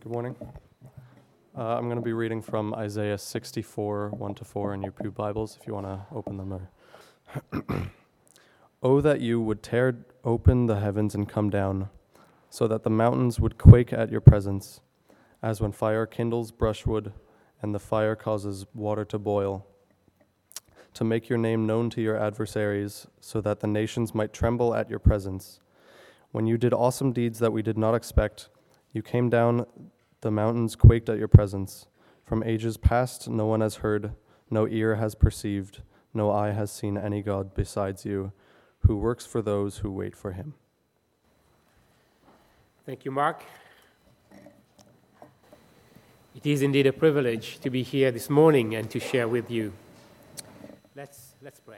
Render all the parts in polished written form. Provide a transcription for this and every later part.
Good morning. I'm going to be reading from Isaiah 64, 1-4 in your Pew Bibles, if you want to open them. Oh, that you would tear open the heavens and come down, so that the mountains would quake at your presence, as when fire kindles brushwood and the fire causes water to boil, to make your name known to your adversaries, so that the nations might tremble at your presence. When you did awesome deeds that we did not expect, you came down, the mountains quaked at your presence. From ages past, no one has heard, no ear has perceived, no eye has seen any God besides you, who works for those who wait for him. Thank you, Mark. It is indeed a privilege to be here this morning and to share with you. Let's pray.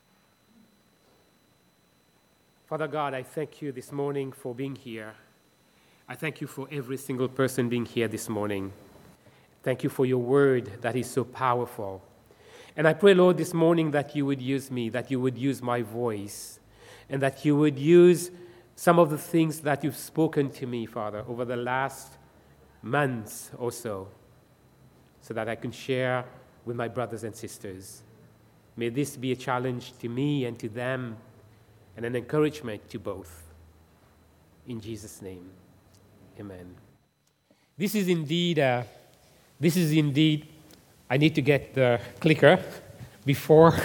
Father God, I thank you this morning for being here. I thank you for every single person being here this morning. Thank you for your word that is so powerful. And I pray, Lord, this morning that you would use me, that you would use my voice, and that you would use some of the things that you've spoken to me, Father, over the last months or so that I can share with my brothers and sisters. May this be a challenge to me and to them, and an encouragement to both. In Jesus' name, amen. This is indeed, I need to get the clicker before.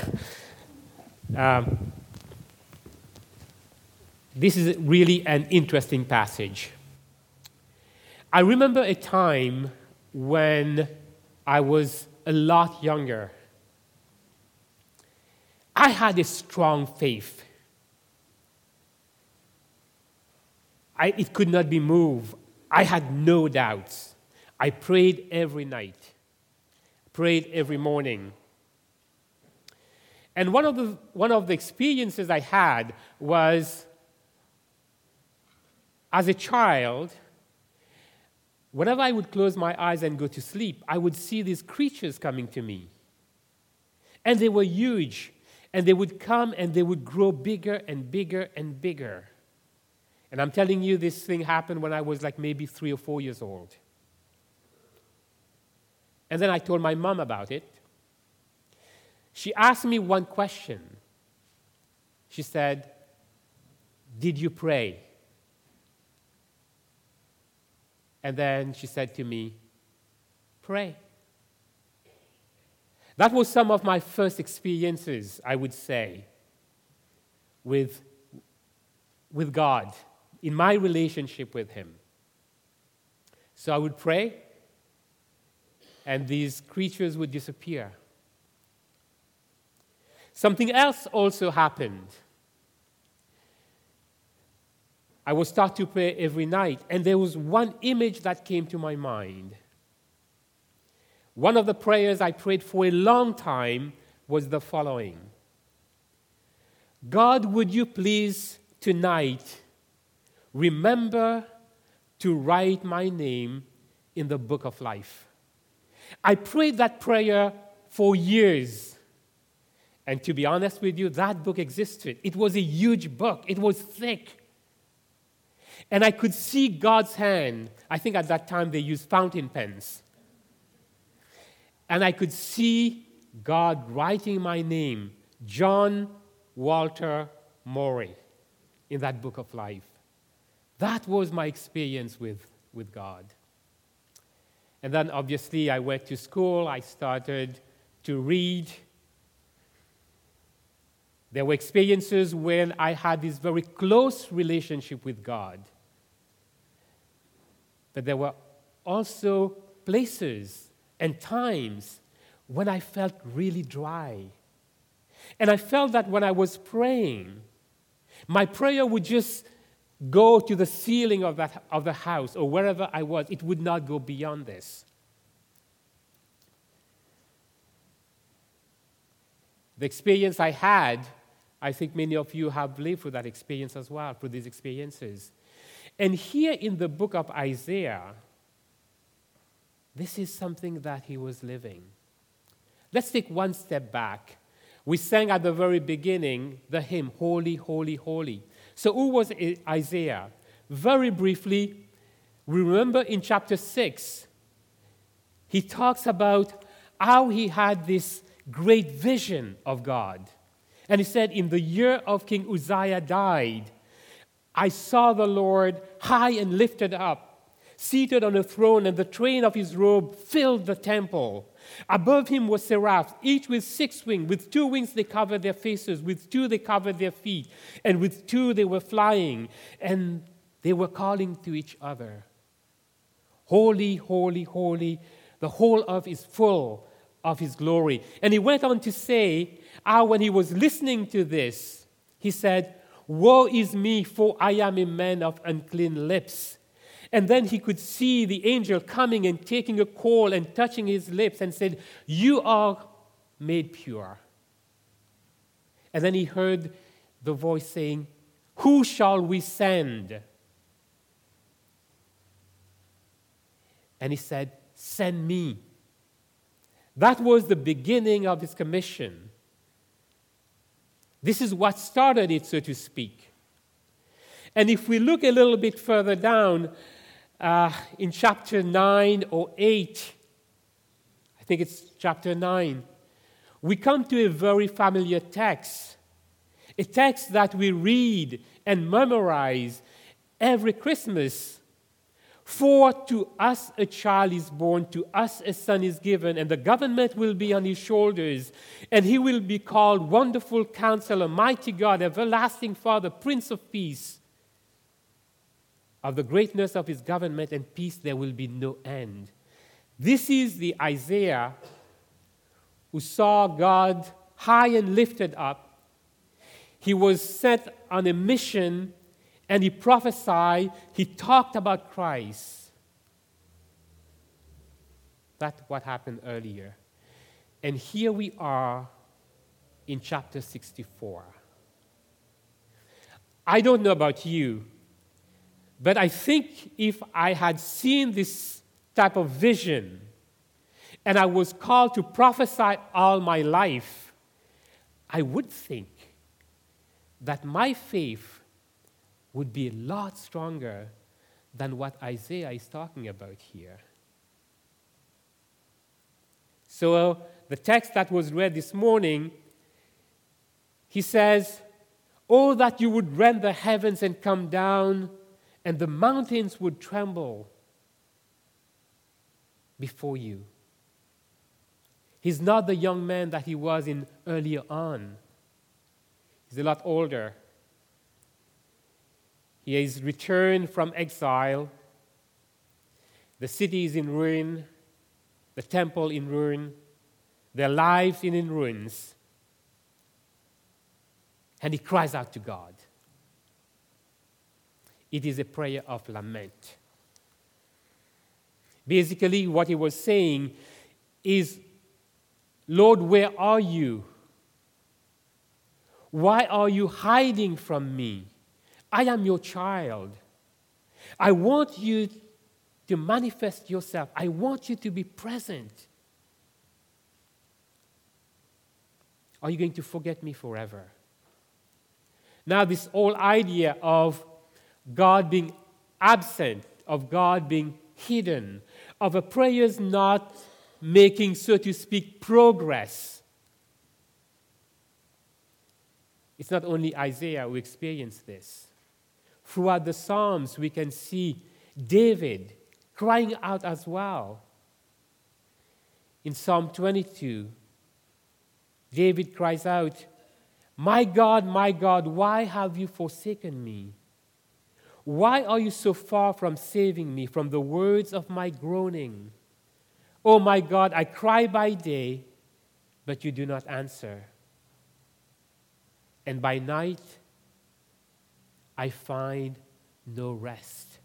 This is really an interesting passage. I remember a time when I was a lot younger. I had a strong faith. It could not be moved. I had no doubts. I prayed every night, prayed every morning. And one of the experiences I had was, as a child, whenever I would close my eyes and go to sleep, I would see these creatures coming to me. And they were huge, and they would come and they would grow bigger and bigger and bigger. And I'm telling you, this thing happened when I was like maybe 3 or 4 years old. And then I told my mom about it. She asked me one question. She said, "Did you pray?" And then she said to me, "Pray." That was some of my first experiences, I would say, with God, in my relationship with him. So I would pray, and these creatures would disappear. Something else also happened. I would start to pray every night, and there was one image that came to my mind. One of the prayers I prayed for a long time was the following: God, would you please tonight remember to write my name in the book of life? I prayed that prayer for years. And to be honest with you, that book existed. It was a huge book. It was thick. And I could see God's hand. I think at that time they used fountain pens. And I could see God writing my name, John Walter Maury, in that book of life. That was my experience with God. And then obviously I went to school. I started to read. There were experiences when I had this very close relationship with God. But there were also places and times when I felt really dry. And I felt that when I was praying, my prayer would just go to the ceiling of the house or wherever I was. It would not go beyond this. The experience I had, I think many of you have lived through that experience as well, through these experiences. And here in the book of Isaiah, this is something that he was living. Let's take one step back. We sang at the very beginning the hymn, Holy, Holy, Holy. So who was Isaiah? Very briefly, We remember in chapter 6, he talks about how he had this great vision of God. And he said, in the year of King Uzziah died, I saw the Lord high and lifted up, seated on a throne, and the train of his robe filled the temple. Above him were seraphs, each with 6 wings. With 2 wings they covered their faces, with 2 they covered their feet, and with 2 they were flying. And they were calling to each other, Holy, holy, holy, the whole earth is full of his glory. And he went on to say, when he was listening to this, he said, Woe is me, for I am a man of unclean lips. And then he could see the angel coming and taking a coal and touching his lips and said, You are made pure. And then he heard the voice saying, Who shall we send? And he said, Send me. That was the beginning of his commission. This is what started it, so to speak. And if we look a little bit further down, in chapter 9 or 8, I think it's chapter 9, we come to a very familiar text, a text that we read and memorize every Christmas. For to us a child is born, to us a son is given, and the government will be on his shoulders, and he will be called Wonderful Counselor, Mighty God, Everlasting Father, Prince of Peace. Of the greatness of his government and peace there will be no end. This is the Isaiah who saw God high and lifted up. He was set on a mission, and he prophesied, he talked about Christ. That's what happened earlier. And here we are in chapter 64. I don't know about you, but I think if I had seen this type of vision and I was called to prophesy all my life, I would think that my faith would be a lot stronger than what Isaiah is talking about here. So the text that was read this morning, he says, Oh, that you would rend the heavens and come down, and the mountains would tremble before you. He's not the young man that he was in earlier on. He's a lot older. He is returned from exile. The city is in ruin, the temple in ruin, their lives in ruins. And he cries out to God. It is a prayer of lament. Basically, what he was saying is, Lord, where are you? Why are you hiding from me? I am your child. I want you to manifest yourself. I want you to be present. Are you going to forget me forever? Now, this whole idea of God being absent, of God being hidden, of a prayers not making, so to speak, progress. It's not only Isaiah who experienced this. Throughout the Psalms, we can see David crying out as well. In Psalm 22, David cries out, my God, why have you forsaken me? Why are you so far from saving me from the words of my groaning? Oh my God, I cry by day, but you do not answer. And by night, I find no rest.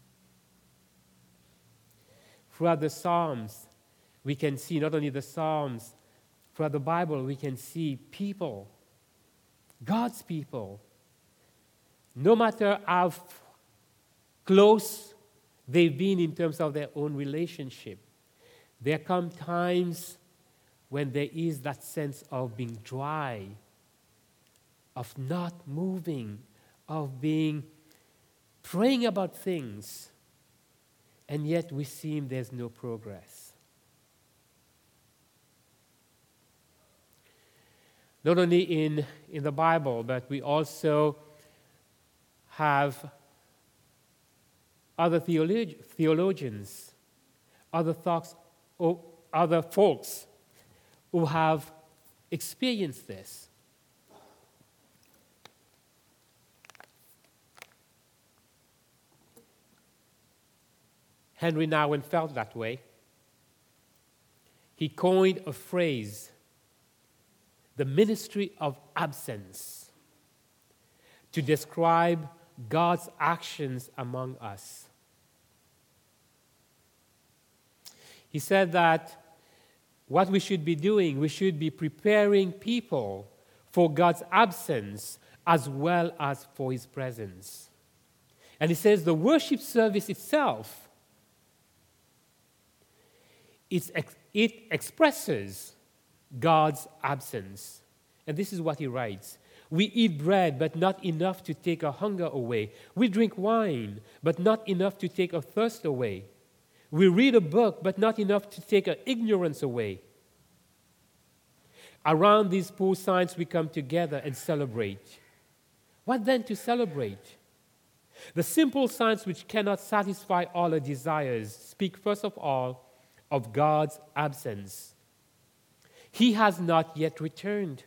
Throughout the Psalms, we can see, not only the Psalms, throughout the Bible, we can see people, God's people, no matter how close they've been in terms of their own relationship, there come times when there is that sense of being dry, of not moving, of being praying about things, and yet we seem there's no progress. Not only in the Bible, but we also have other theologians, other folks who have experienced this. Henry Nouwen felt that way. He coined a phrase, the ministry of absence, to describe God's actions among us. He said that what we should be doing, we should be preparing people for God's absence as well as for His presence. And he says the worship service itself, it expresses God's absence. And this is what he writes. We eat bread, but not enough to take our hunger away. We drink wine, but not enough to take our thirst away. We read a book, but not enough to take our ignorance away. Around these pool signs, we come together and celebrate. What then to celebrate? The simple signs which cannot satisfy all our desires speak first of all of God's absence. He has not yet returned.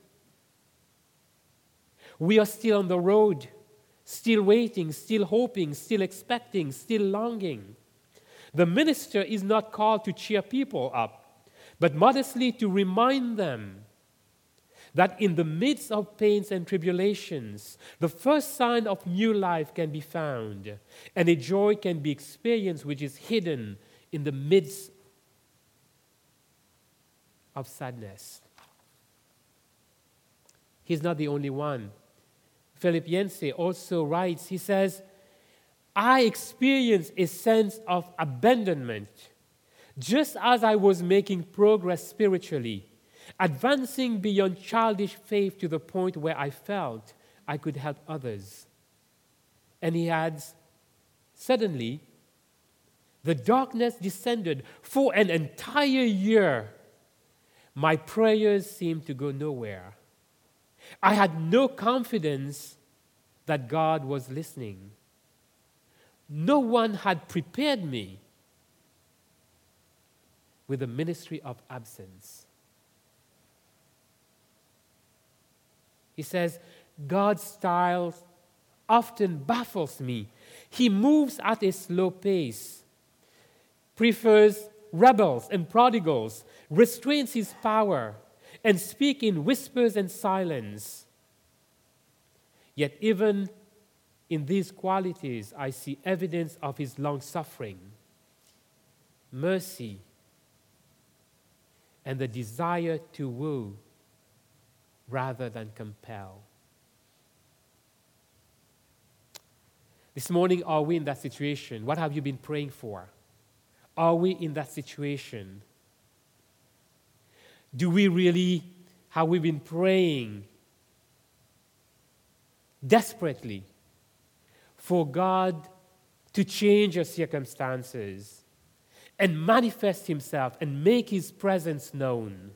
We are still on the road, still waiting, still hoping, still expecting, still longing. The minister is not called to cheer people up, but modestly to remind them that in the midst of pains and tribulations, the first sign of new life can be found, and a joy can be experienced which is hidden in the midst of sadness. He's not the only one. Philip Yancey also writes, he says, I experienced a sense of abandonment just as I was making progress spiritually, advancing beyond childish faith to the point where I felt I could help others. And he adds, suddenly, the darkness descended for an entire year. My prayers seemed to go nowhere. I had no confidence that God was listening. No one had prepared me with a ministry of absence. He says, God's style often baffles me. He moves at a slow pace, prefers rebels and prodigals, restrains his power, and speaks in whispers and silence. Yet even in these qualities, I see evidence of his long-suffering, mercy, and the desire to woo rather than compel. This morning, are we in that situation? What have you been praying for? Are we in that situation? Do we really, have we been praying desperately for God to change our circumstances and manifest himself and make his presence known?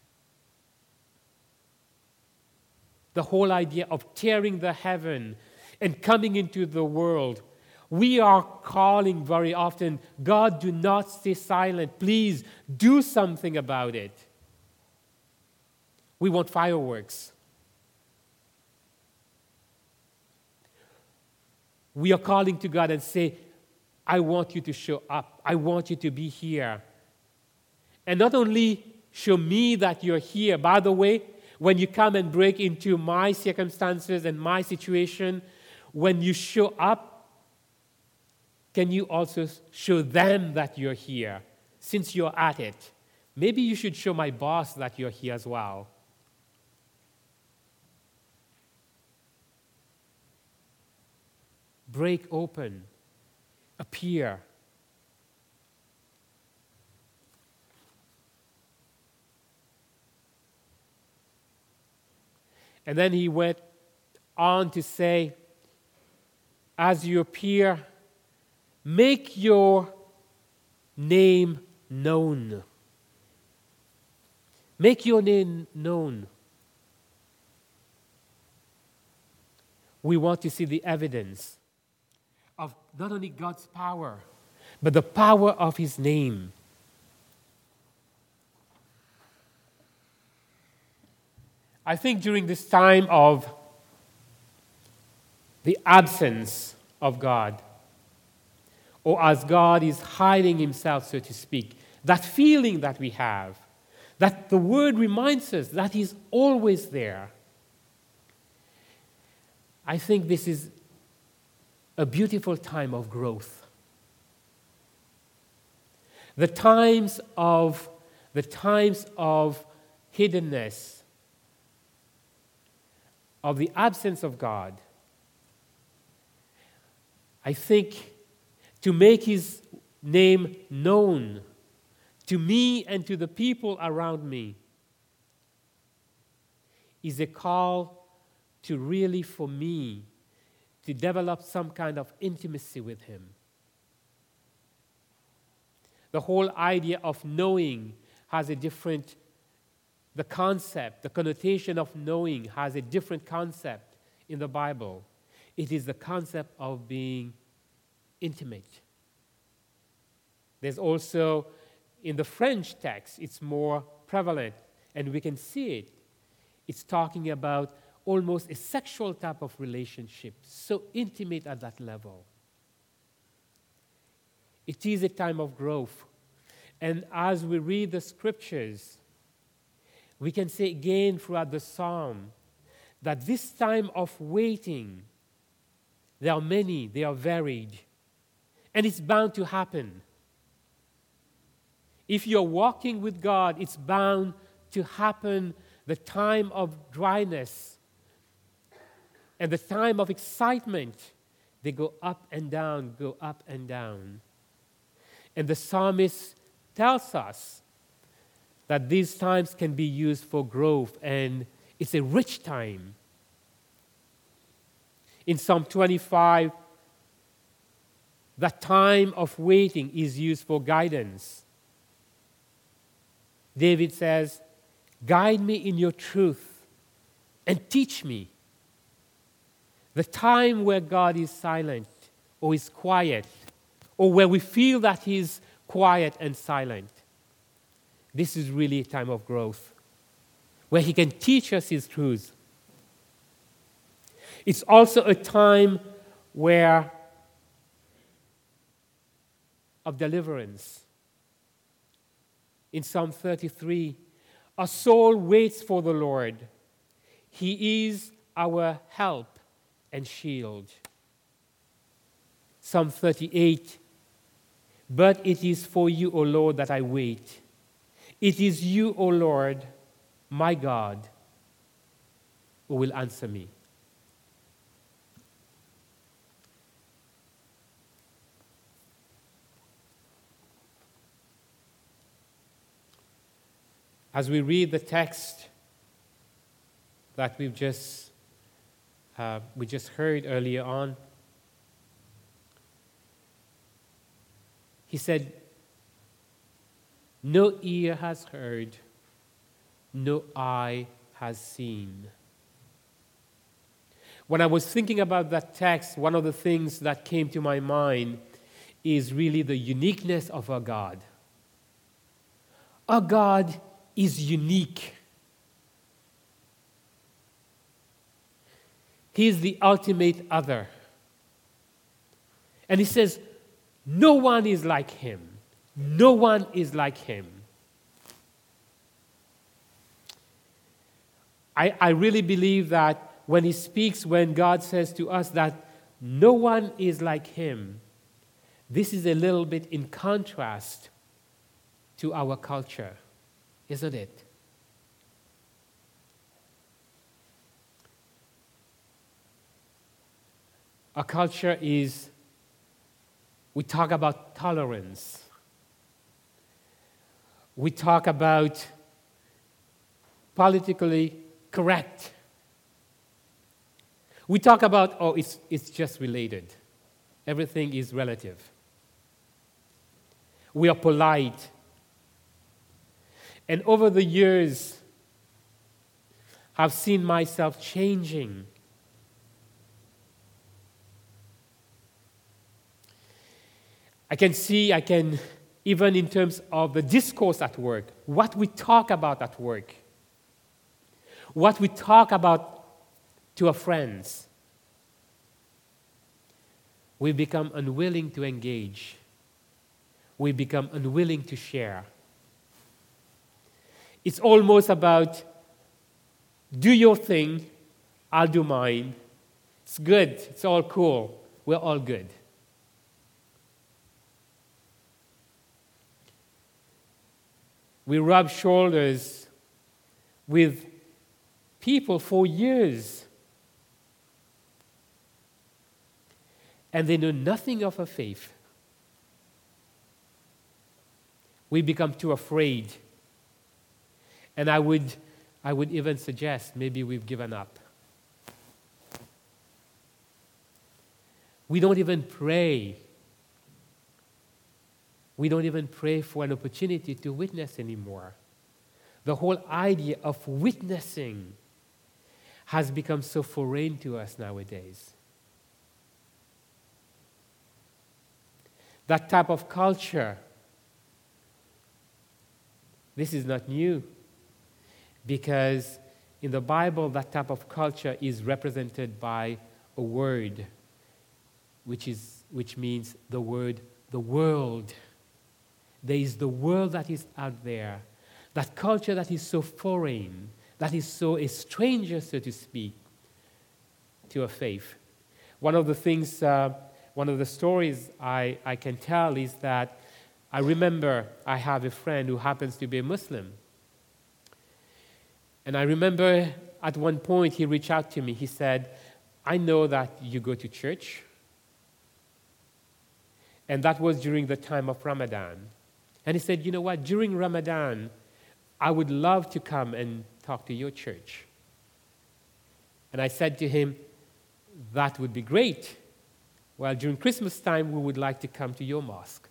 The whole idea of tearing the heaven and coming into the world, we are calling very often, God, do not stay silent. Please do something about it. We want fireworks. We are calling to God and say, I want you to show up. I want you to be here. And not only show me that you're here. By the way, when you come and break into my circumstances and my situation, when you show up, can you also show them that you're here? Since you're at it, maybe you should show my boss that you're here as well. Break open, appear. And then he went on to say, as you appear, make your name known. Make your name known. We want to see the evidence of not only God's power, but the power of His name. I think during this time of the absence of God, or as God is hiding Himself, so to speak, that feeling that we have, that the Word reminds us that He's always there. I think this is a beautiful time of growth. The times of hiddenness, of the absence of God, I think to make His name known to me and to the people around me is a call to really, for me, to develop some kind of intimacy with Him. The whole idea of knowing has a different, the concept, the connotation of knowing has a different concept in the Bible. It is the concept of being intimate. There's also, in the French text, it's more prevalent, and we can see it. It's talking about almost a sexual type of relationship, so intimate at that level. It is a time of growth. And as we read the scriptures, we can say again throughout the psalm that this time of waiting, there are many, they are varied, and it's bound to happen. If you're walking with God, it's bound to happen. The time of dryness and the time of excitement, they go up and down, go up and down. And the psalmist tells us that these times can be used for growth, and it's a rich time. In Psalm 25, that time of waiting is used for guidance. David says, "Guide me in your truth and teach me." The time where God is silent or is quiet, or where we feel that He's quiet and silent, this is really a time of growth, where He can teach us His truths. It's also a time of deliverance. In Psalm 33, our soul waits for the Lord. He is our help and shield. Psalm 38, but it is for you, O Lord, that I wait. It is you, O Lord, my God, who will answer me. As we read the text that we just heard earlier on, he said, "No ear has heard, no eye has seen." When I was thinking about that text, one of the things that came to my mind is really the uniqueness of our God. Our God is unique. He is the ultimate other. And he says, no one is like Him. No one is like Him. I really believe that when He speaks, when God says to us that no one is like Him, this is a little bit in contrast to our culture, isn't it? Our culture is, we talk about tolerance. We talk about politically correct. We talk about, it's just related. Everything is relative. We are polite. And over the years, I've seen myself changing. I can even in terms of the discourse at work, what we talk about at work, what we talk about to our friends, we become unwilling to engage. We become unwilling to share. It's almost about, do your thing, I'll do mine. It's good, it's all cool, we're all good. We rub shoulders with people for years, and they know nothing of our faith. We become too afraid. And I would even suggest maybe we've given up. We don't even pray. We don't even pray for an opportunity to witness anymore. The whole idea of witnessing has become so foreign to us nowadays. That type of culture, this is not new, because in the Bible, that type of culture is represented by a word, which means the word, the world. There is the world that is out there, that culture that is so foreign, that is so a stranger, so to speak, to a faith. One of the stories I can tell is that I remember I have a friend who happens to be a Muslim. And I remember at one point he reached out to me. He said, I know that you go to church. And that was during the time of Ramadan. And he said, you know what, during Ramadan, I would love to come and talk to your church. And I said to him, that would be great. Well, during Christmas time, we would like to come to your mosque.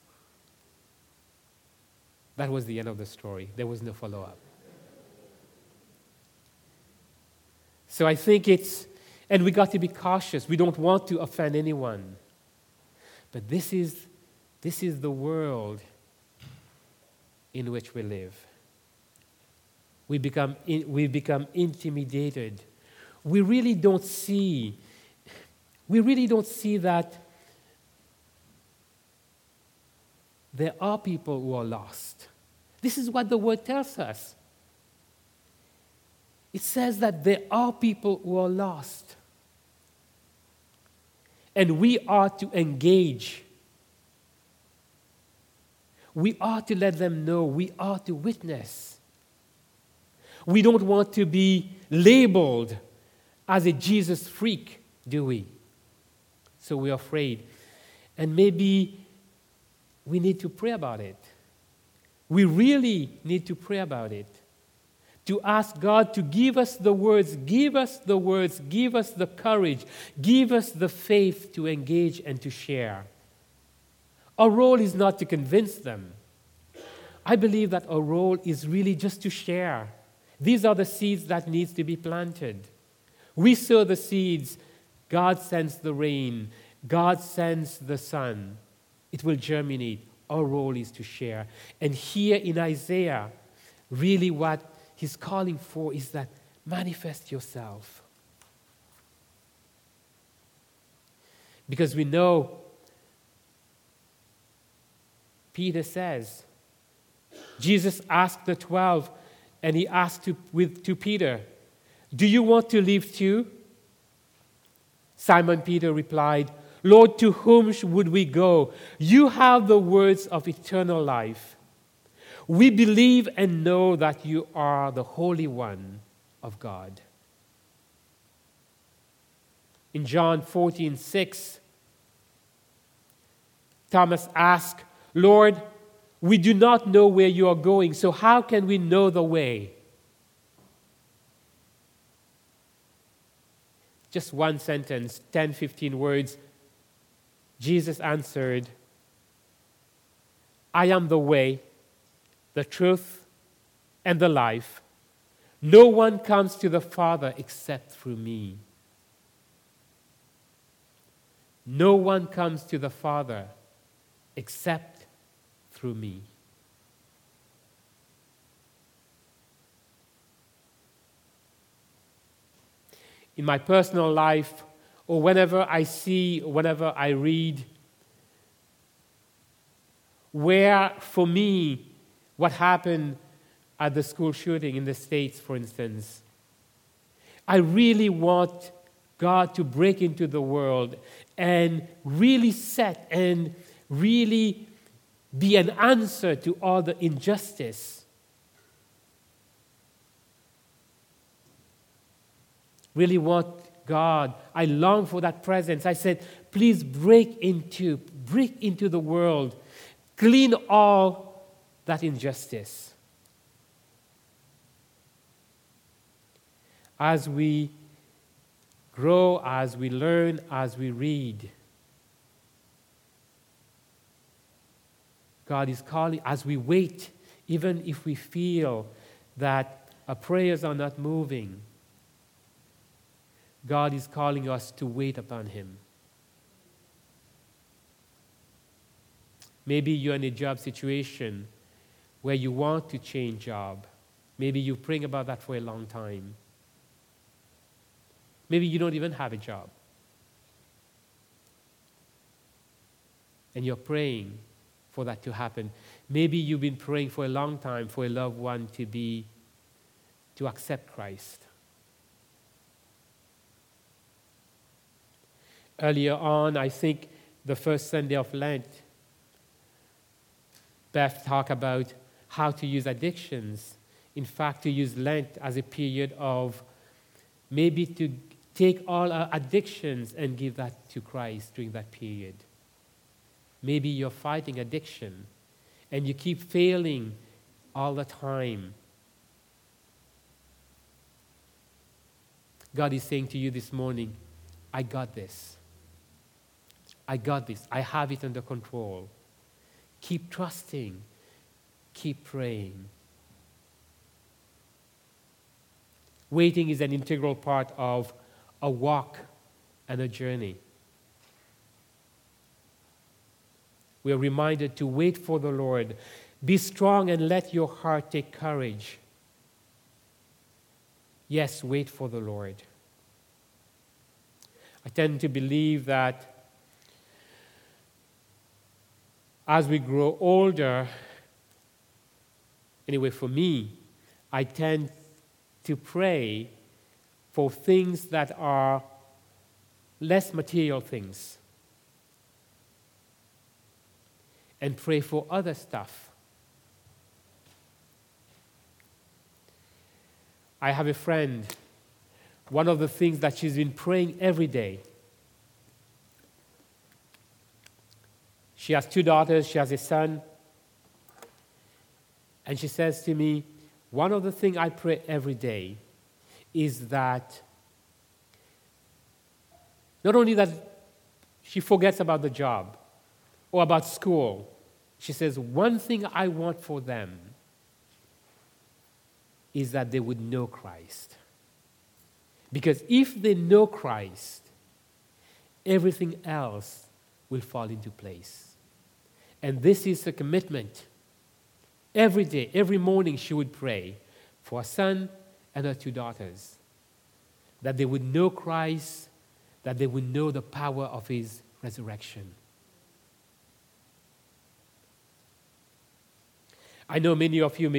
That was the end of the story. There was no follow-up. So I think and we got to be cautious. We don't want to offend anyone. But this is the world in which we live. We become intimidated. We really don't see that there are people who are lost. This is what the word tells us. It says that there are people who are lost. And we are to engage. We are to let them know. We are to witness. We don't want to be labeled as a Jesus freak, do we? So we're afraid. And maybe we need to pray about it. We really need to pray about it. To ask God to give us the words, give us the words, give us the courage, give us the faith to engage and to share. Our role is not to convince them. I believe that our role is really just to share. These are the seeds that needs to be planted. We sow the seeds, God sends the rain, God sends the sun. It will germinate. Our role is to share. And here in Isaiah, really what he's calling for is that manifest yourself. Because we know, Peter says, Jesus asked the 12, and he asked to Peter, do you want to leave too? Simon Peter replied, Lord, to whom would we go? You have the words of eternal life. We believe and know that you are the Holy One of God. In John 14:6, Thomas asked, Lord, we do not know where you are going, so how can we know the way? Just one sentence, 10, 15 words. Jesus answered, I am the way, the truth, and the life. No one comes to the Father except through me. No one comes to the Father except through me. In my personal life, or whenever I see, whenever I read, where for me, what happened at the school shooting in the States, for instance, I really want God to break into the world and really set and really be an answer to all the injustice. Really want God. I long for that presence. I said, please break into the world. Clean all that injustice. As we grow, as we learn, as we read, God is calling, as we wait, even if we feel that our prayers are not moving, God is calling us to wait upon Him. Maybe you're in a job situation where you want to change job. Maybe you're praying about that for a long time. Maybe you don't even have a job. And you're praying for that to happen. Maybe you've been praying for a long time for a loved one to accept Christ. Earlier on, I think the first Sunday of Lent, Beth talked about how to use addictions. In fact, to use Lent as a period of maybe to take all our addictions and give that to Christ during that period. Maybe you're fighting addiction and you keep failing all the time. God is saying to you this morning, I got this. I got this. I have it under control. Keep trusting. Keep praying. Waiting is an integral part of a walk and a journey. We are reminded to wait for the Lord. Be strong and let your heart take courage. Yes, wait for the Lord. I tend to believe that as we grow older, anyway, for me, I tend to pray for things that are less material things and pray for other stuff. I have a friend, one of the things that she's been praying every day. She has 2 daughters, she has a son. And she says to me, one of the things I pray every day is that not only that she forgets about the job or about school, she says, one thing I want for them is that they would know Christ. Because if they know Christ, everything else will fall into place. And this is a commitment. Every day, every morning, she would pray for her son and her 2 daughters, that they would know Christ, that they would know the power of His resurrection. I know many of you,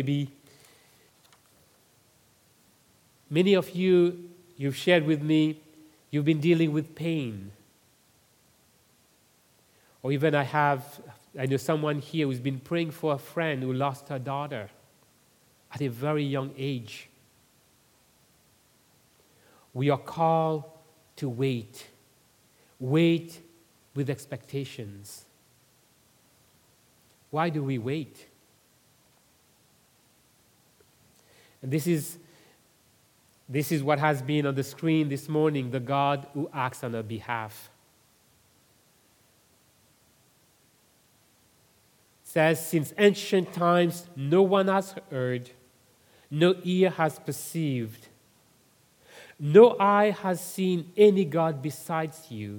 many of you, you've shared with me, you've been dealing with pain. Or even I know someone here who's been praying for a friend who lost her daughter at a very young age. We are called to wait. Wait with expectations. Why do we wait? And this is what has been on the screen this morning, the God who acts on our behalf. says, since ancient times no one has heard, no ear has perceived, no eye has seen any God besides you,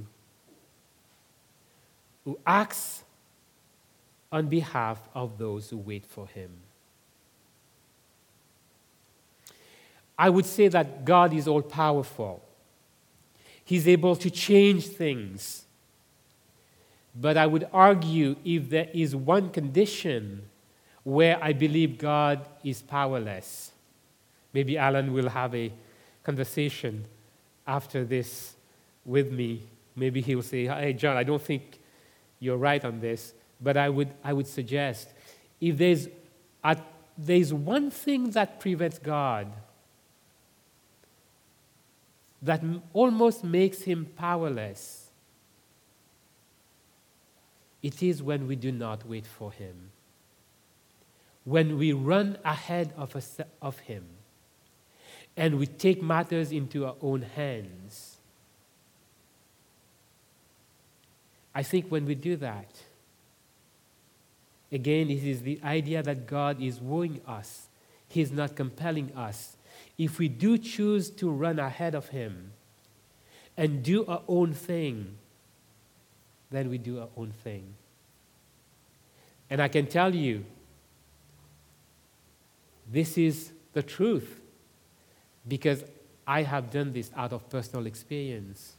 who acts on behalf of those who wait for him. I would say that God is all-powerful. He's able to change things. But I would argue if there is one condition where I believe God is powerless, maybe Alan will have a conversation after this with me. Maybe he'll say, hey, John, I don't think you're right on this. But I would suggest if there's one thing that prevents God, that almost makes him powerless, it is when we do not wait for him. When we run ahead of him and we take matters into our own hands. I think when we do that, again, it is the idea that God is wooing us. He is not compelling us. If we do choose to run ahead of him and do our own thing, then we do our own thing. And I can tell you, this is the truth, because I have done this out of personal experience.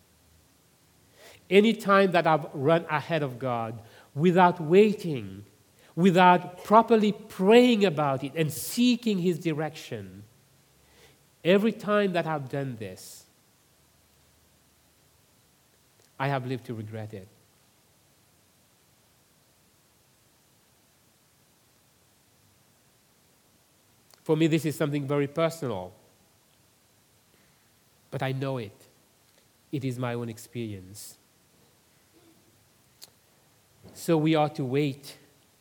Any time that I've run ahead of God without waiting, without properly praying about it and seeking his direction, every time that I've done this, I have lived to regret it. For me, this is something very personal. But I know it. It is my own experience. So we ought to wait.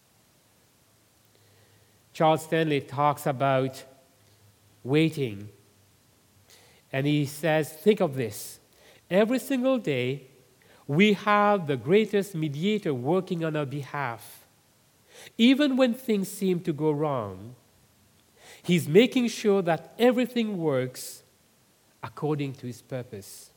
Charles Stanley talks about waiting. And he says, think of this. Every single day, we have the greatest mediator working on our behalf. Even when things seem to go wrong, he's making sure that everything works according to his purpose.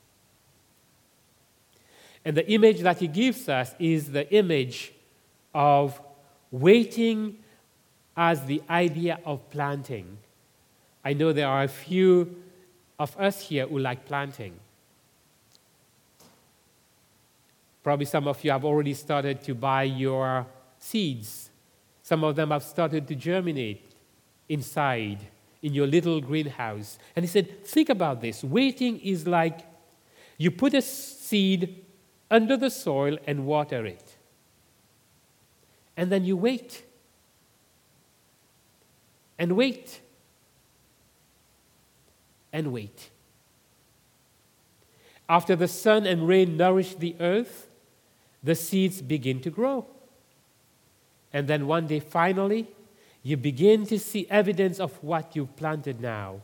And the image that he gives us is the image of waiting as the idea of planting. I know there are a few of us here who like planting. Probably some of you have already started to buy your seeds. Some of them have started to germinate inside in your little greenhouse. And he said, think about this. Waiting is like you put a seed under the soil and water it. And then you wait. And wait. And wait. After the sun and rain nourish the earth, the seeds begin to grow. And then one day, finally, you begin to see evidence of what you've planted now.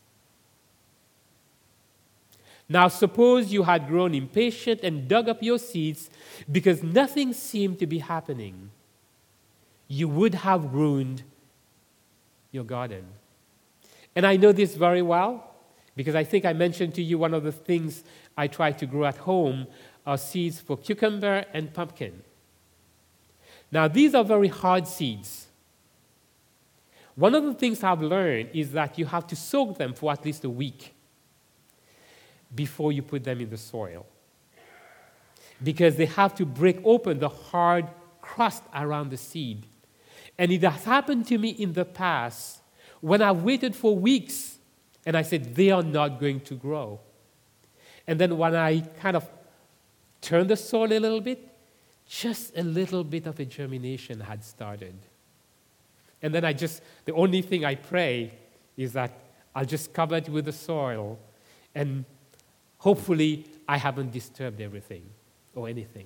Now, suppose you had grown impatient and dug up your seeds because nothing seemed to be happening. You would have ruined your garden. And I know this very well because I think I mentioned to you one of the things I try to grow at home are seeds for cucumber and pumpkin. Now, these are very hard seeds. One of the things I've learned is that you have to soak them for at least a week before you put them in the soil, because they have to break open the hard crust around the seed. And it has happened to me in the past when I waited for weeks and I said, they are not going to grow. And then when I kind of turned the soil a little bit, just a little bit of a germination had started. And then the only thing I pray is that I'll just cover it with the soil and hopefully I haven't disturbed everything or anything.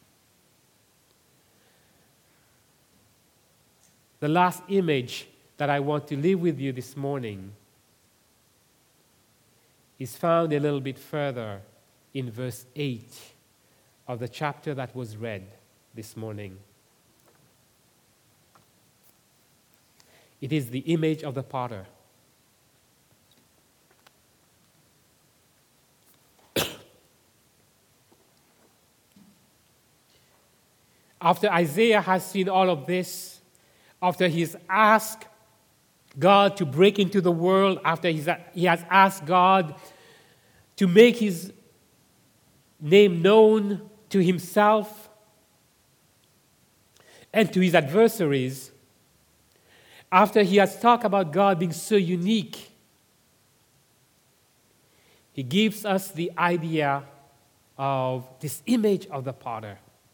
The last image that I want to leave with you this morning is found a little bit further in verse 8 of the chapter that was read this morning. It is the image of the potter. After Isaiah has seen all of this, after he's asked God to break into the world, after he has asked God to make his name known to himself and to his adversaries, after he has talked about God being so unique, he gives us the idea of this image of the potter.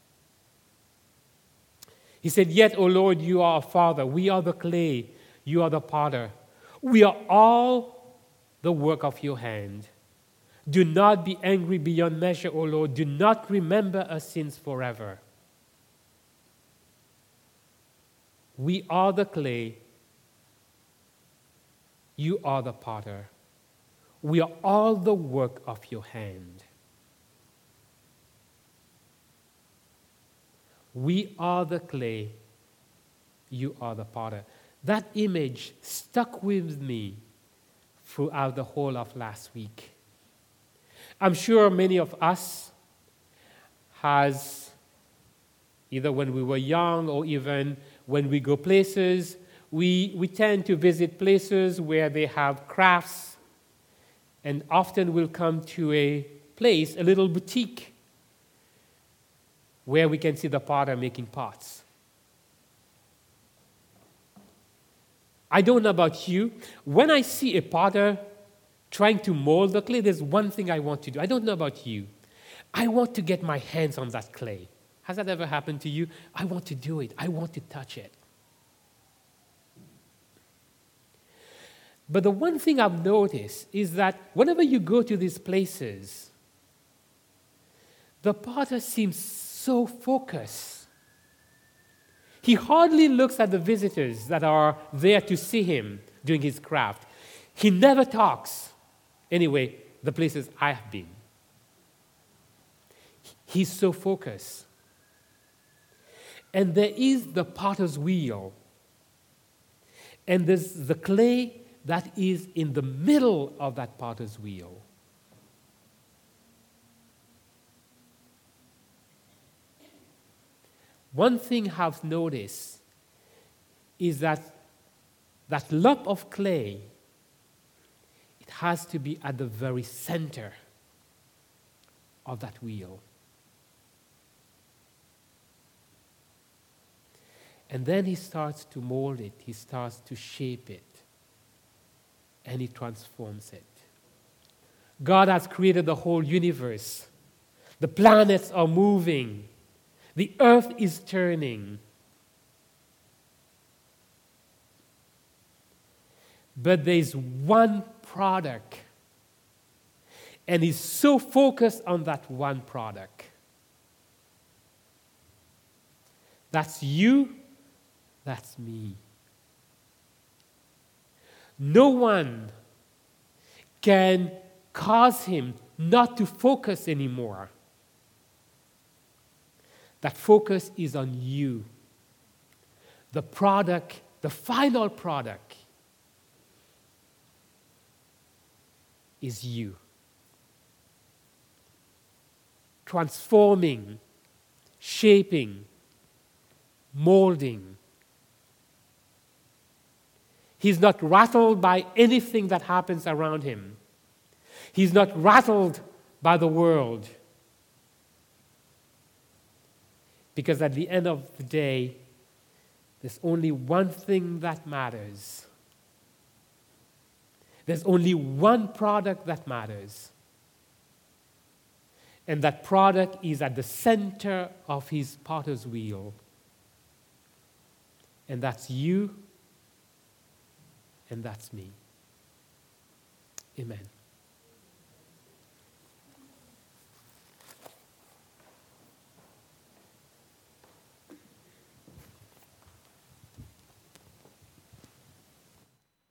He said, "Yet, O Lord, you are a father. We are the clay. You are the potter. We are all the work of your hand. Do not be angry beyond measure, O Lord. Do not remember our sins forever." We are the clay. You are the potter. We are all the work of your hand. We are the clay. You are the potter. That image stuck with me throughout the whole of last week. I'm sure many of us has, either when we were young or even when we go places, we tend to visit places where they have crafts, and often we'll come to a place, a little boutique, where we can see the potter making pots. I don't know about you. When I see a potter trying to mold the clay, there's one thing I want to do. I don't know about you. I want to get my hands on that clay. Has that ever happened to you? I want to do it. I want to touch it. But the one thing I've noticed is that whenever you go to these places, the potter seems so focused. He hardly looks at the visitors that are there to see him doing his craft. He never talks. Anyway, the places I have been. He's so focused. And there is the potter's wheel. And there's the clay that is in the middle of that potter's wheel. One thing I've noticed is that lump of clay, it has to be at the very center of that wheel. And then he starts to mold it, he starts to shape it, and he transforms it. God has created the whole universe. The planets are moving. The earth is turning. But there's one product, and he's so focused on that one product. That's you, that's me. No one can cause him not to focus anymore. That focus is on you. The product, the final product, is you. Transforming, shaping, molding. He's not rattled by anything that happens around him. He's not rattled by the world. Because at the end of the day, there's only one thing that matters. There's only one product that matters. And that product is at the center of his potter's wheel. And that's you, and that's me. Amen.